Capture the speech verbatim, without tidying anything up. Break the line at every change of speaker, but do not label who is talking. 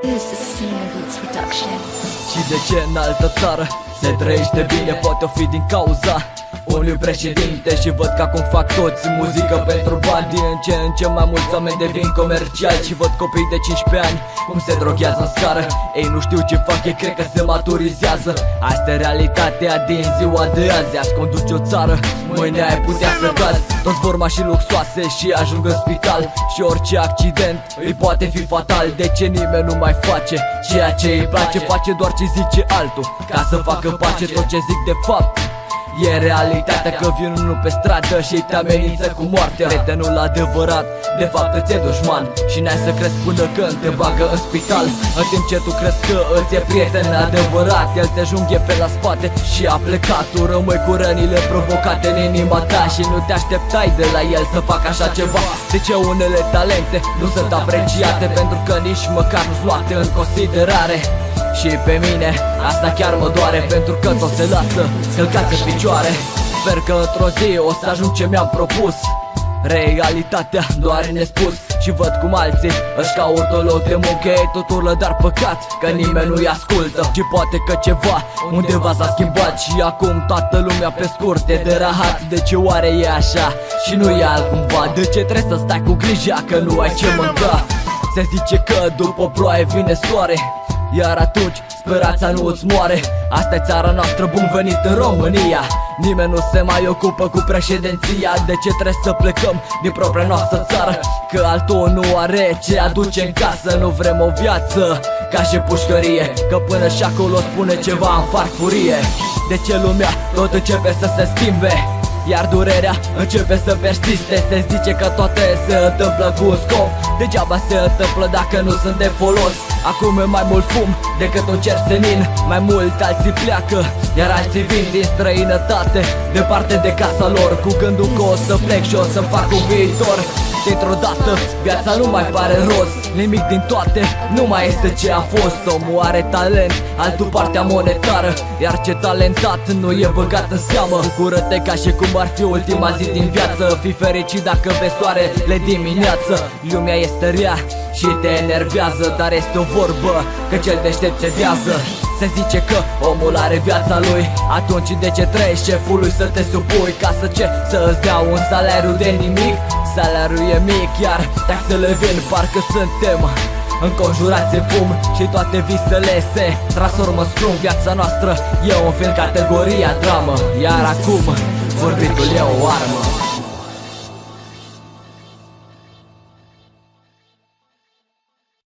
This is Sina Beats Production.
Și de ce în altă țară se trăiește bine? Poate o fi din cauza unui președinte. Și văd că acum fac toți muzică pentru bani. Din ce în ce mai mulți oameni devin comerciali. Și văd copii de cincisprezece ani cum se droghează în scară. Ei nu știu ce fac, ei cred că se maturizează. Asta e realitatea din ziua de azi. Aș conduce o țară, mâine ai putea să cazi. Toți vor mașini luxoase și ajung în spital. Și orice accident îi poate fi fatal. De ce nimeni nu mai face ceea ce îi place? Face doar ce zice altul ca să facă pace. Tot ce zic de fapt e realitatea, că vin unul pe stradă și te amenință cu moartea. Prietenul adevărat de fapt îți e dușman și n-ai să crezi până când te bagă în spital. În timp ce tu crezi că îți e prieten adevărat, el te junghie pe la spate și a plecat. Tu rămâi cu rănile provocate în inima ta și nu te așteptai de la el să facă așa ceva. De ce unele talente nu sunt apreciate? Pentru că nici măcar nu-s luate în considerare. Și pe mine asta chiar mă doare, pentru că tot se lasă călcați în picioare. Sper că într-o zi o să ajung ce mi-am propus. Realitatea doar e nespus. Și văd cum alții își caută loc de muncă. Ei tot urlă, dar păcat că nimeni nu-i ascultă. Și poate că ceva undeva s-a schimbat și acum toată lumea pe scurt e de rahat. De ce oare e așa și nu e altcumva? De ce trebuie să stai cu grija că nu ai ce mânca? Se zice că după ploaie vine soare, iar atunci speranța nu îți moare. Asta-i țara noastră, bun venit în România. Nimeni nu se mai ocupă cu președinția. De ce trebuie să plecăm din propria noastră țară? Că altul nu are ce aduce în casă. Nu vrem o viață ca și pușcărie, că până și acolo spune ceva în farfurie. De ce lumea tot începe să se schimbe, iar durerea începe să persiste? Se zice că toate se întâmplă cu un scop. Degeaba se întâmplă dacă nu sunt de folos. Acum e mai mult fum decât un cer senin. Mai mult alții pleacă, iar alții vin din străinătate, departe de casa lor, cu gândul că o să plec și o să-mi fac un viitor. Dintr-o dată viața nu mai pare roz, nimic din toate nu mai este ce a fost. Omul are talent, altul partea monetară, iar ce talentat nu e băgat în seamă. Bucură-te ca și cum ar fi ultima zi din viață. Fii fericit dacă vezi soarele dimineață. Lumea este rea și te enervează, dar este o vorbă că cel deștept cedează. Se zice că omul are viața lui, atunci de ce trăiești șefului să te supui? Ca să ce? Să îți dea un salariu de nimic? Salariul e mic, iar taxele vin, parcă suntem înconjurați în fum și toate visele se transformă în scrum. Viața noastră e un film, categoria dramă, iar acum vorbitul e o armă.